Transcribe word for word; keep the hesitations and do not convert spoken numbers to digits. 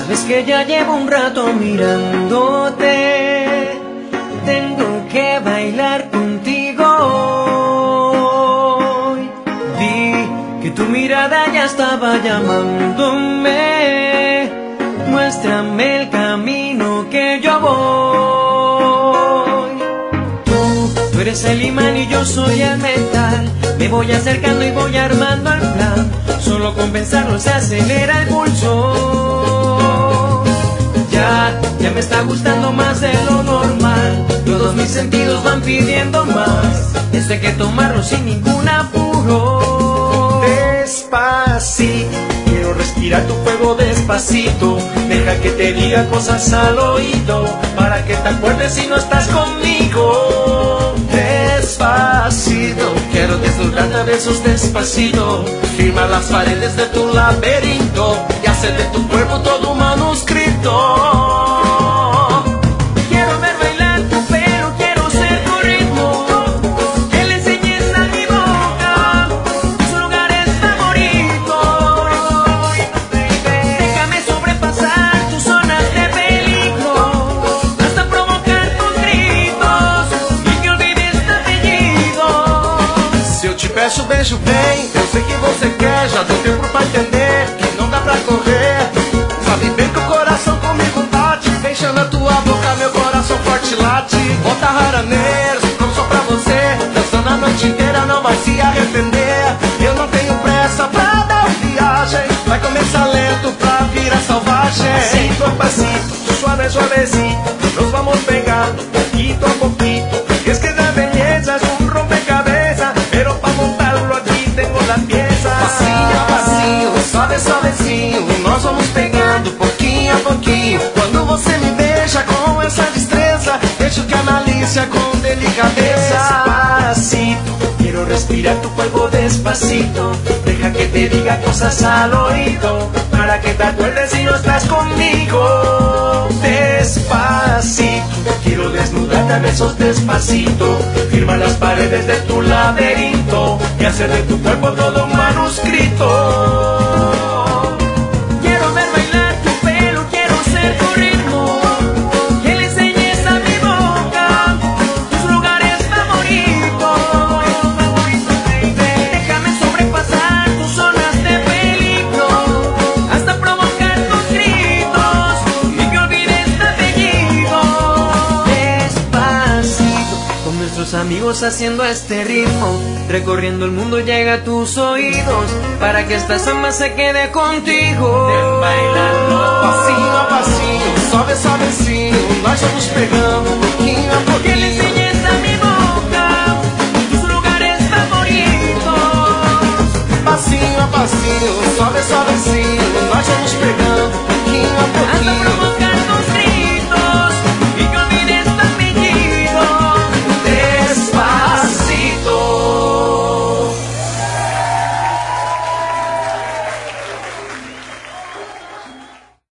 Sabes que ya llevo un rato mirándote, tengo que bailar contigo hoy. Vi que tu mirada ya estaba llamándome, muéstrame el camino que yo voy. Tú, tú eres el imán y yo soy el metal, me voy acercando y voy armando el plan, solo con pensarlo se acelera el pulso. Ya, ya me está gustando más de lo normal, todos mis sentidos van pidiendo más, esto hay que tomarlo sin ningún apuro. Despacito, quiero respirar tu fuego despacito, deja que te diga cosas al oído, para que te acuerdes si no estás conmigo. Despacito, quiero desnudarte a besos despacito, firma las paredes de tu laberinto y hacer de tu cuerpo todo un manuscrito. Quiero ver bailar tu pelo, quiero ser tu ritmo, que le enseñes a mi boca tus lugares favoritos. Déjame sobrepasar tus zonas de peligro, hasta provocar tus gritos y que olvides tu apellido. Se eu te peço beijo bem, eu sei que você quer, já deu tempo pra entender que não dá pra correr. Sabe bem que o coração comigo bate, deixando a tua boca meu coração forte late. Bota Haraneiros, não só pra você, dançando a noite inteira não vai se arrepender. Eu não tenho pressa pra dar viagem, vai começar lento pra virar salvagem. Pasito a pasito, suave suavecito, nos vamos pegando poquito a poquito. Y es que la belleza es un rompecabezas, pero pa montarlo aquí tengo la pieza. Passinho a passinho, suave suavezinho, nós vamos pegando pouquinho a pouquinho. Quando você me beija com essa destreza, deixo que a malícia com delicadeza. Despacito, quiero respirar tu cuerpo despacito, deja que te diga cosas al oído, para que te acuerdes si no estás conmigo. Despacito, quiero desnudarte a besos despacito, firma las paredes de tu laberinto y hacer de tu cuerpo todo un manuscrito. Quiero ver bailar tu pelo, quiero ser tu ritmo, que le enseñes a mi boca tus lugares favoritos. Déjame sobrepasar tus zonas de peligro, hasta provocar tus gritos y que olvides tu apellido. Despacito, con nuestros amigos haciendo este ritmo, recorriendo el mundo llega a tus oídos, para que esta samba se quede contigo. Ven bailando, passinho a passinho, suave suavezinho, nós vamos pegando pouquinho a Que le pouquinho. enseñes a mi boca tus lugares favoritos. Passinho a passinho, suave suavezinho, nós vamos pegando